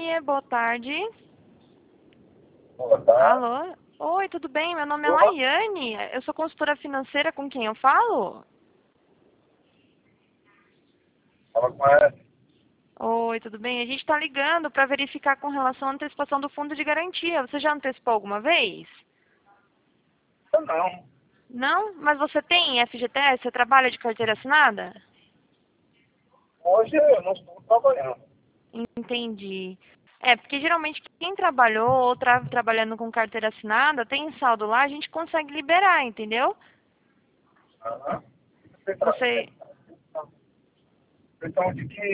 dia, boa tarde. Boa tarde. Alô? Oi, tudo bem? Meu nome é Boa. Laiane. Eu sou consultora financeira, com quem eu falo? Fala com ela. Oi, tudo bem? A gente está ligando para verificar com relação à antecipação do fundo de garantia. Você já antecipou alguma vez? Não. Não? Mas você tem FGTS? Você trabalha de carteira assinada? Hoje eu não estou trabalhando. Entendi. É, porque geralmente quem trabalhou ou trabalhando com carteira assinada, tem saldo lá, a gente consegue liberar, entendeu? Aham. Você Então, de que